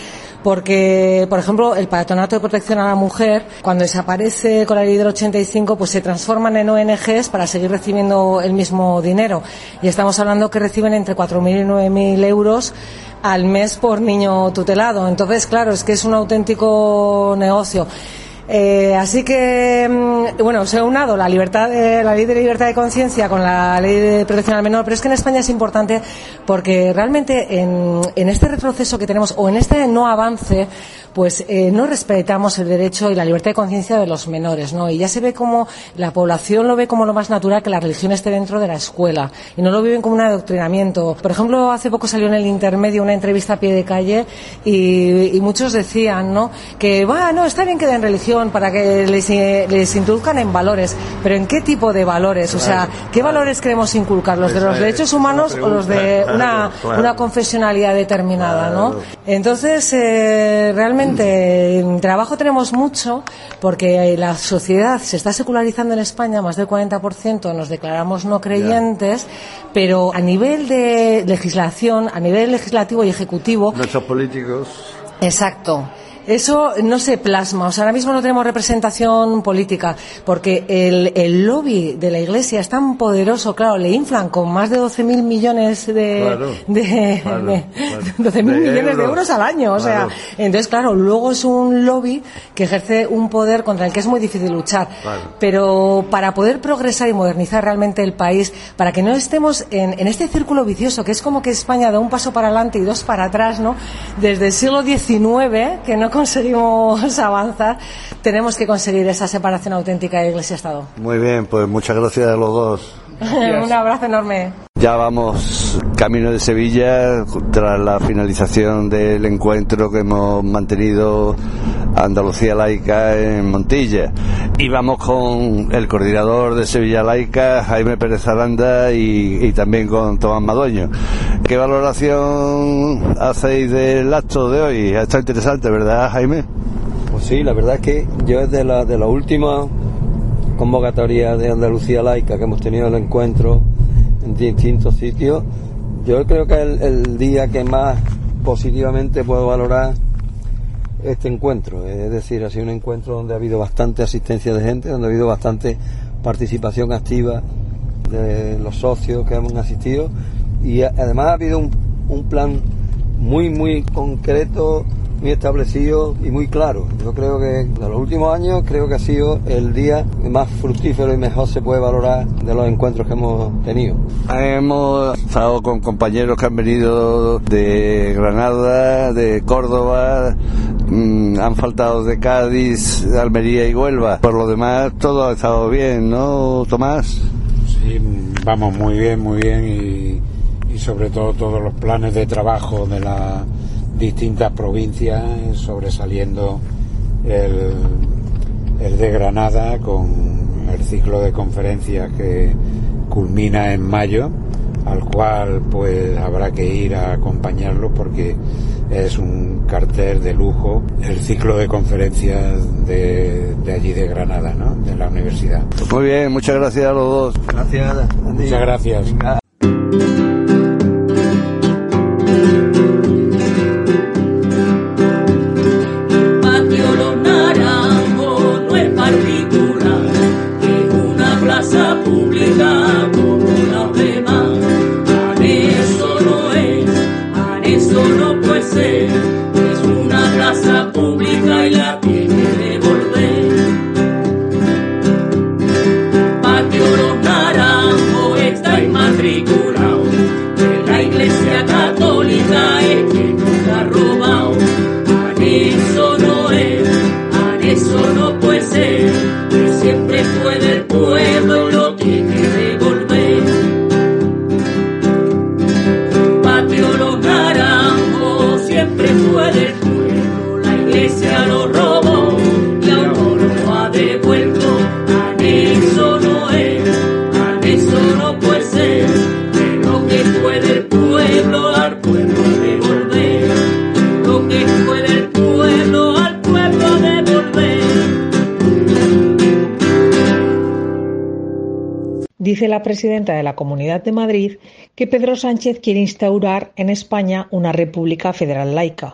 porque, por ejemplo, el Patronato de Protección a la Mujer, cuando desaparece con la ley del ochenta y cinco, pues se transforman en O N Ges para seguir recibiendo el mismo dinero. Y estamos hablando que reciben entre cuatro mil y nueve mil euros al mes por niño tutelado. Entonces, claro, es que es un auténtico negocio. Eh, así que, bueno, se ha unado la libertad de, la ley de libertad de conciencia con la ley de protección al menor, pero es que en España es importante porque realmente en, en este retroceso que tenemos, o en este no avance, pues eh, no respetamos el derecho y la libertad de conciencia de los menores, ¿no? Y ya se ve como la población lo ve como lo más natural que la religión esté dentro de la escuela y no lo viven como un adoctrinamiento. Por ejemplo, hace poco salió en el Intermedio una entrevista a pie de calle y, y muchos decían, ¿no?, que, bueno, está bien que den religión para que les, les introduzcan en valores, pero ¿en qué tipo de valores? O sea, ¿qué valores queremos inculcar? ¿Los de los derechos humanos o los de una, una confesionalidad determinada, ¿no? Entonces, eh, realmente, en trabajo tenemos mucho porque la sociedad se está secularizando en España, más del cuarenta por ciento nos declaramos no creyentes, pero a nivel de legislación, a nivel legislativo y ejecutivo... Nuestros políticos... Exacto. Eso no se plasma, o sea, ahora mismo no tenemos representación política, porque el, el lobby de la Iglesia es tan poderoso, claro, le inflan con más de doce mil millones de, claro, de, claro, de claro. doce mil de millones euros. de euros al año, o Claro. sea, entonces, claro, luego es un lobby que ejerce un poder contra el que es muy difícil luchar, Claro. pero para poder progresar y modernizar realmente el país, para que no estemos en, en este círculo vicioso, que es como que España da un paso para adelante y dos para atrás, ¿no? Desde el siglo diecinueve, que no conseguimos avanzar, tenemos que conseguir esa separación auténtica de Iglesia-Estado. Muy bien, pues muchas gracias a los dos. Un abrazo enorme. Ya vamos camino de Sevilla tras la finalización del encuentro que hemos mantenido Andalucía Laica en Montilla, y vamos con el coordinador de Sevilla Laica, Jaime Pérez Aranda, y, y también con Tomás Madueño. ¿Qué valoración hacéis del acto de hoy? Ha estado interesante, ¿verdad, Jaime? Pues sí, la verdad es que yo desde la, de la última convocatoria de Andalucía Laica que hemos tenido el encuentro en distintos sitios, yo creo que es el, el día que más positivamente puedo valorar este encuentro. Es decir, ha sido un encuentro donde ha habido bastante asistencia de gente, donde ha habido bastante participación activa de los socios que hemos asistido, y además ha habido un, un plan muy muy concreto, muy establecido y muy claro. Yo creo que de los últimos años creo que ha sido el día más fructífero y mejor se puede valorar de los encuentros que hemos tenido. Hemos estado con compañeros que han venido de Granada, de Córdoba, mmm, han faltado de Cádiz, de Almería y Huelva. Por lo demás todo ha estado bien, ¿no, Tomás? Sí, vamos muy bien, muy bien, y, y sobre todo todos los planes de trabajo de las distintas provincias, sobresaliendo el, el de Granada con el ciclo de conferencias que culmina en mayo, al cual pues habrá que ir a acompañarlo porque es un cartel de lujo, el ciclo de conferencias de, de allí de Granada, ¿no?, de la universidad. Muy bien, muchas gracias a los dos. Gracias. Muchas gracias. Venga. Dice la presidenta de la Comunidad de Madrid que Pedro Sánchez quiere instaurar en España una república federal laica,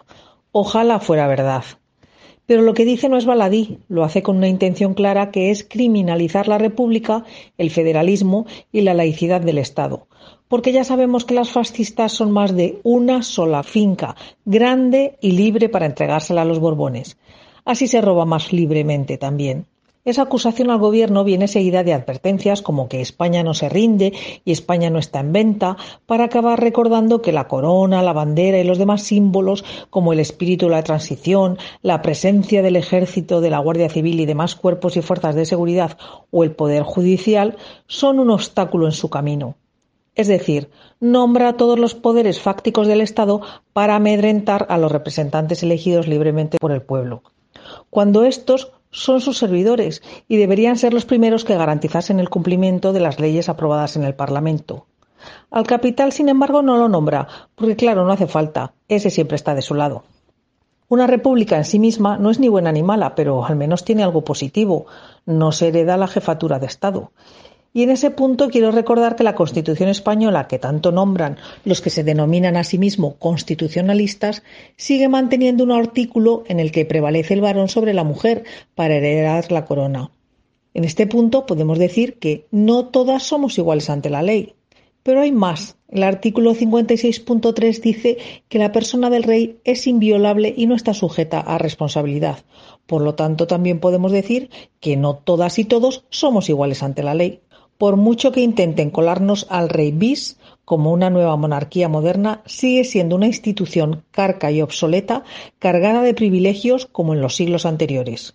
Ojalá fuera verdad. Pero lo que dice no es baladí, lo hace con una intención clara que es criminalizar la República, el federalismo y la laicidad del Estado. Porque ya sabemos que las fascistas son más de una sola finca, grande y libre para entregársela a los Borbones. Así se roba más libremente también. Esa acusación al gobierno viene seguida de advertencias como que España no se rinde y España no está en venta, para acabar recordando que la corona, la bandera y los demás símbolos, como el espíritu de la transición, la presencia del ejército, de la Guardia Civil y demás cuerpos y fuerzas de seguridad o el poder judicial, son un obstáculo en su camino. Es decir, nombra a todos los poderes fácticos del Estado para amedrentar a los representantes elegidos libremente por el pueblo, cuando estos son sus servidores y deberían ser los primeros que garantizasen el cumplimiento de las leyes aprobadas en el Parlamento. Al capital, sin embargo, no lo nombra, porque claro, no hace falta, ese siempre está de su lado. Una república en sí misma no es ni buena ni mala, pero al menos tiene algo positivo, no se hereda la jefatura de Estado. Y en ese punto quiero recordar que la Constitución española, que tanto nombran los que se denominan a sí mismos constitucionalistas, sigue manteniendo un artículo en el que prevalece el varón sobre la mujer para heredar la corona. En este punto podemos decir que no todas somos iguales ante la ley. Pero hay más. El artículo cincuenta y seis punto tres dice que la persona del rey es inviolable y no está sujeta a responsabilidad. Por lo tanto, también podemos decir que no todas y todos somos iguales ante la ley. Por mucho que intenten colarnos al rey bis como una nueva monarquía moderna, sigue siendo una institución carca y obsoleta, cargada de privilegios como en los siglos anteriores.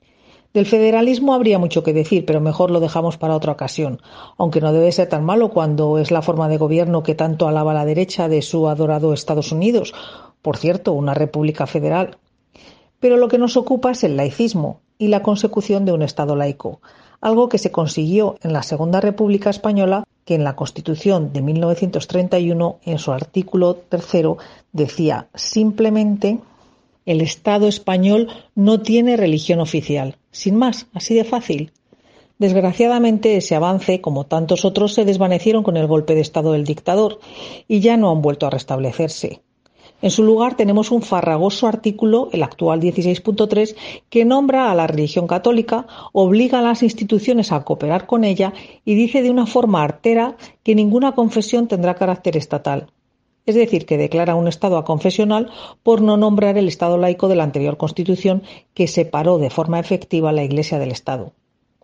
Del federalismo habría mucho que decir, pero mejor lo dejamos para otra ocasión, aunque no debe ser tan malo cuando es la forma de gobierno que tanto alaba la derecha de su adorado Estados Unidos, por cierto, una república federal. Pero lo que nos ocupa es el laicismo y la consecución de un Estado laico, algo que se consiguió en la Segunda República Española, que en la Constitución de mil novecientos treinta y uno, en su artículo tercero, decía simplemente: el Estado español no tiene religión oficial. Sin más, así de fácil. Desgraciadamente, ese avance, como tantos otros, se desvanecieron con el golpe de Estado del dictador y ya no han vuelto a restablecerse. En su lugar tenemos un farragoso artículo, el actual dieciséis punto tres, que nombra a la religión católica, obliga a las instituciones a cooperar con ella y dice de una forma artera que ninguna confesión tendrá carácter estatal. Es decir, que declara un Estado aconfesional por no nombrar el Estado laico de la anterior Constitución, que separó de forma efectiva la Iglesia del Estado.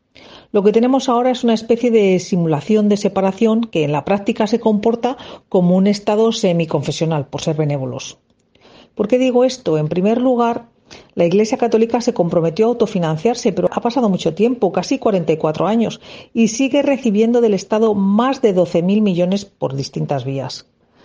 Lo que tenemos ahora es una especie de simulación de separación que en la práctica se comporta como un Estado semiconfesional, por ser benévolos. ¿Por qué digo esto? En primer lugar, la Iglesia Católica se comprometió a autofinanciarse, pero ha pasado mucho tiempo, casi cuarenta y cuatro años, y sigue recibiendo del Estado más de doce mil millones por distintas vías.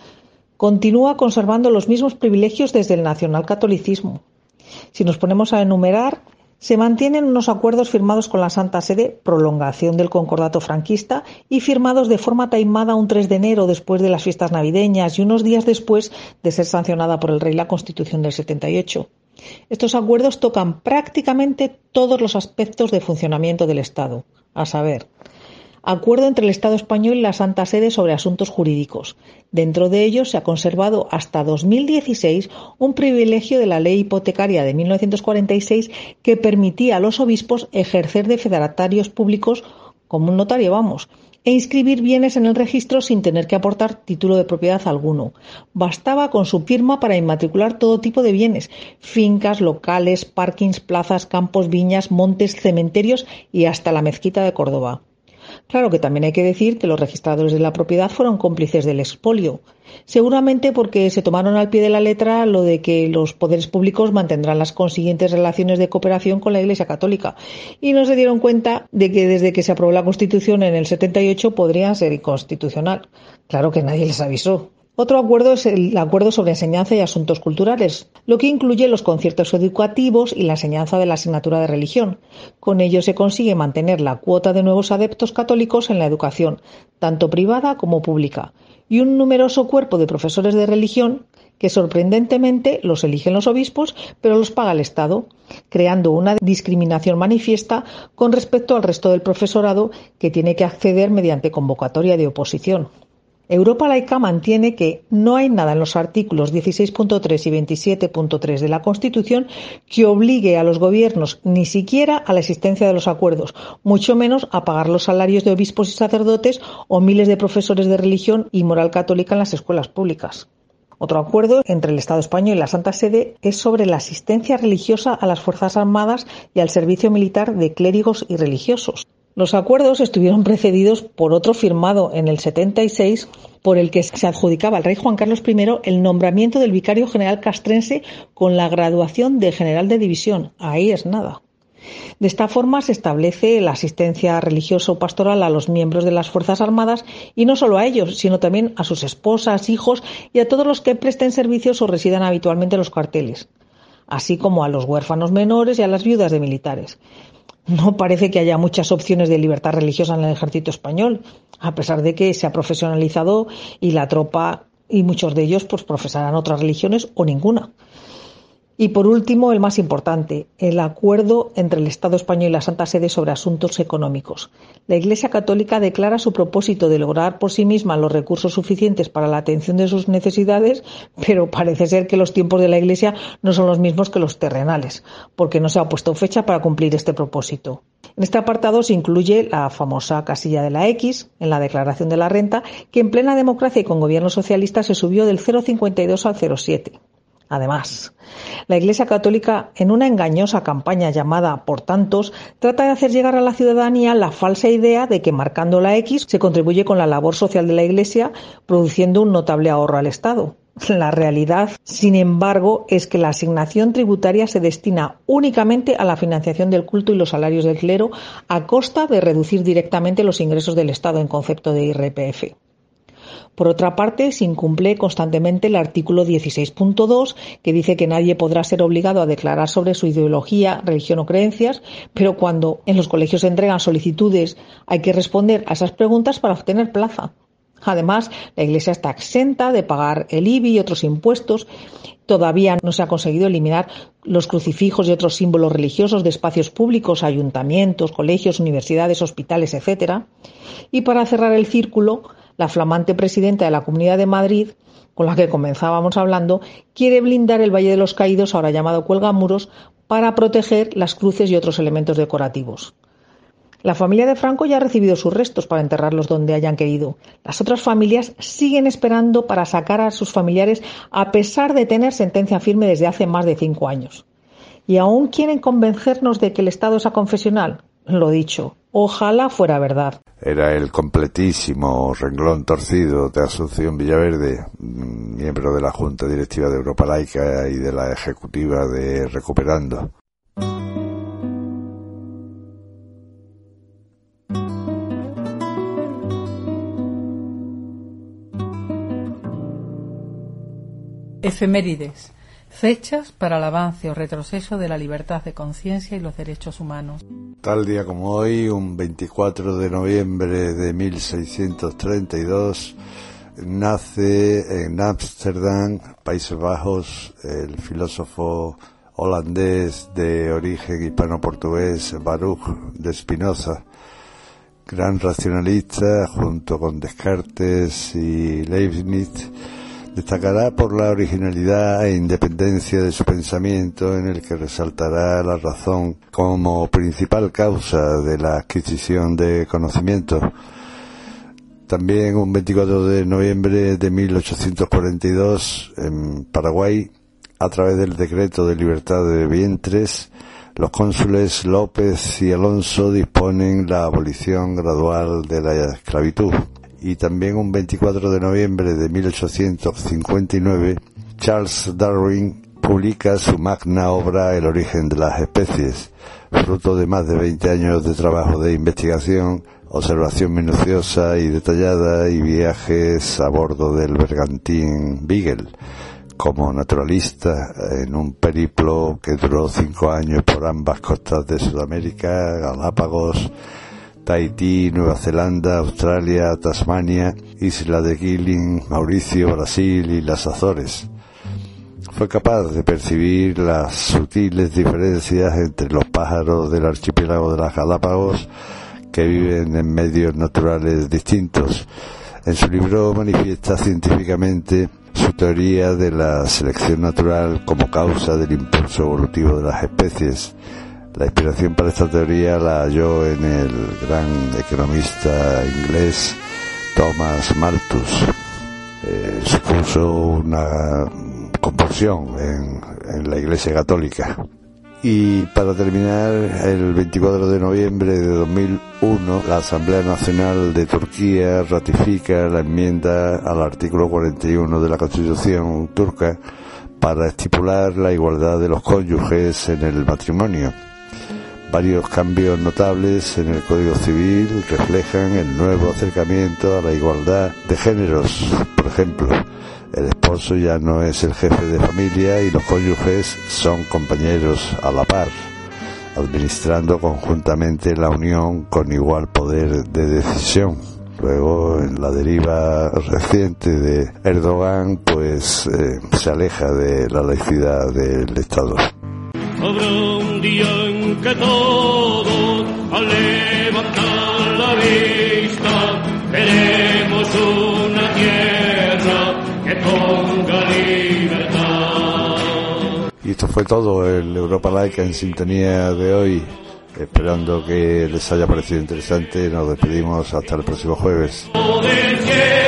Continúa conservando los mismos privilegios desde el nacionalcatolicismo. Si nos ponemos a enumerar, se mantienen unos acuerdos firmados con la Santa Sede, prolongación del concordato franquista, y firmados de forma taimada un tres de enero después de las fiestas navideñas y unos días después de ser sancionada por el rey la Constitución del setenta y ocho. Estos acuerdos tocan prácticamente todos los aspectos de funcionamiento del Estado, a saber, acuerdo entre el Estado español y la Santa Sede sobre asuntos jurídicos. Dentro de ellos se ha conservado hasta dos mil dieciséis un privilegio de la Ley Hipotecaria de mil novecientos cuarenta y seis que permitía a los obispos ejercer de fedatarios públicos como un notario, vamos, e inscribir bienes en el registro sin tener que aportar título de propiedad alguno. Bastaba con su firma para inmatricular todo tipo de bienes: fincas, locales, parkings, plazas, campos, viñas, montes, cementerios y hasta la mezquita de Córdoba. Claro que también hay que decir que los registradores de la propiedad fueron cómplices del expolio, seguramente porque se tomaron al pie de la letra lo de que los poderes públicos mantendrán las consiguientes relaciones de cooperación con la Iglesia Católica y no se dieron cuenta de que desde que se aprobó la Constitución en el setenta y ocho podría ser inconstitucional. Claro que nadie les avisó. Otro acuerdo es el acuerdo sobre enseñanza y asuntos culturales, lo que incluye los conciertos educativos y la enseñanza de la asignatura de religión. Con ello se consigue mantener la cuota de nuevos adeptos católicos en la educación, tanto privada como pública, y un numeroso cuerpo de profesores de religión que sorprendentemente los eligen los obispos, pero los paga el Estado, creando una discriminación manifiesta con respecto al resto del profesorado que tiene que acceder mediante convocatoria de oposición. Europa Laica mantiene que no hay nada en los artículos dieciséis punto tres y veintisiete punto tres de la Constitución que obligue a los gobiernos ni siquiera a la existencia de los acuerdos, mucho menos a pagar los salarios de obispos y sacerdotes o miles de profesores de religión y moral católica en las escuelas públicas. Otro acuerdo entre el Estado español y la Santa Sede es sobre la asistencia religiosa a las Fuerzas Armadas y al servicio militar de clérigos y religiosos. Los acuerdos estuvieron precedidos por otro firmado en el setenta y seis, por el que se adjudicaba al rey Juan Carlos primero el nombramiento del vicario general castrense con la graduación de general de división. Ahí es nada. De esta forma se establece la asistencia religiosa o pastoral a los miembros de las Fuerzas Armadas, y no solo a ellos, sino también a sus esposas, hijos y a todos los que presten servicios o residan habitualmente en los cuarteles, así como a los huérfanos menores y a las viudas de militares. No parece que haya muchas opciones de libertad religiosa en el ejército español, a pesar de que se ha profesionalizado y la tropa y muchos de ellos pues profesarán otras religiones o ninguna. Y por último, el más importante, el acuerdo entre el Estado español y la Santa Sede sobre asuntos económicos. La Iglesia Católica declara su propósito de lograr por sí misma los recursos suficientes para la atención de sus necesidades, pero parece ser que los tiempos de la Iglesia no son los mismos que los terrenales, porque no se ha puesto fecha para cumplir este propósito. En este apartado se incluye la famosa casilla de la X en la declaración de la renta, que en plena democracia y con gobierno socialista se subió del cero coma cincuenta y dos al cero coma siete. Además, la Iglesia Católica, en una engañosa campaña llamada Por Tantos, trata de hacer llegar a la ciudadanía la falsa idea de que marcando la X se contribuye con la labor social de la Iglesia, produciendo un notable ahorro al Estado. La realidad, sin embargo, es que la asignación tributaria se destina únicamente a la financiación del culto y los salarios del clero, a costa de reducir directamente los ingresos del Estado en concepto de I R P F. Por otra parte, se incumple constantemente el artículo dieciséis punto dos, que dice que nadie podrá ser obligado a declarar sobre su ideología, religión o creencias, pero cuando en los colegios se entregan solicitudes hay que responder a esas preguntas para obtener plaza. Además, la Iglesia está exenta de pagar el I B I y otros impuestos. Todavía no se ha conseguido eliminar los crucifijos y otros símbolos religiosos de espacios públicos, ayuntamientos, colegios, universidades, hospitales, etcétera. Y para cerrar el círculo, la flamante presidenta de la Comunidad de Madrid, con la que comenzábamos hablando, quiere blindar el Valle de los Caídos, ahora llamado Cuelgamuros, para proteger las cruces y otros elementos decorativos. La familia de Franco ya ha recibido sus restos para enterrarlos donde hayan querido. Las otras familias siguen esperando para sacar a sus familiares a pesar de tener sentencia firme desde hace más de cinco años. ¿Y aún quieren convencernos de que el Estado es aconfesional? Lo dicho, ojalá fuera verdad. Era el completísimo renglón torcido de Asunción Villaverde, miembro de la Junta Directiva de Europa Laica y de la Ejecutiva de Recuperando. Efemérides. Fechas para el avance o retroceso de la libertad de conciencia y los derechos humanos. Tal día como hoy, un veinticuatro de noviembre de mil seiscientos treinta y dos, nace en Ámsterdam, Países Bajos, el filósofo holandés de origen hispano-portugués Baruch de Spinoza, gran racionalista junto con Descartes y Leibniz. Destacará por la originalidad e independencia de su pensamiento, en el que resaltará la razón como principal causa de la adquisición de conocimiento. También un veinticuatro de noviembre de mil ochocientos cuarenta y dos, en Paraguay, a través del decreto de libertad de vientres, los cónsules López y Alonso disponen la abolición gradual de la esclavitud. Y también un veinticuatro de noviembre de mil ochocientos cincuenta y nueve, Charles Darwin publica su magna obra El origen de las especies, fruto de más de veinte años de trabajo de investigación, observación minuciosa y detallada y viajes a bordo del bergantín Beagle, como naturalista en un periplo que duró cinco años por ambas costas de Sudamérica, Galápagos, Tahití, Nueva Zelanda, Australia, Tasmania, Isla de Gilling, Mauricio, Brasil y las Azores. Fue capaz de percibir las sutiles diferencias entre los pájaros del archipiélago de las Galápagos, que viven en medios naturales distintos, En su libro manifiesta científicamente su teoría de la selección natural como causa del impulso evolutivo de las especies. La inspiración para esta teoría la halló en el gran economista inglés Thomas Malthus. Eh, supuso una convulsión en, en la Iglesia Católica. Y para terminar, el veinticuatro de noviembre de dos mil uno, la Asamblea Nacional de Turquía ratifica la enmienda al artículo cuarenta y uno de la Constitución turca para estipular la igualdad de los cónyuges en el matrimonio. Varios cambios notables en el Código Civil reflejan el nuevo acercamiento a la igualdad de géneros. Por ejemplo, el esposo ya no es el jefe de familia y los cónyuges son compañeros a la par, administrando conjuntamente la unión con igual poder de decisión. Luego, en la deriva reciente de Erdogan, pues eh, se aleja de la laicidad del Estado. Habrá un día en que todos, al levantar la vista, veremos una tierra que ponga libertad. Y esto fue todo, el Europa Laica en sintonía de hoy. Esperando que les haya parecido interesante, nos despedimos hasta el próximo jueves.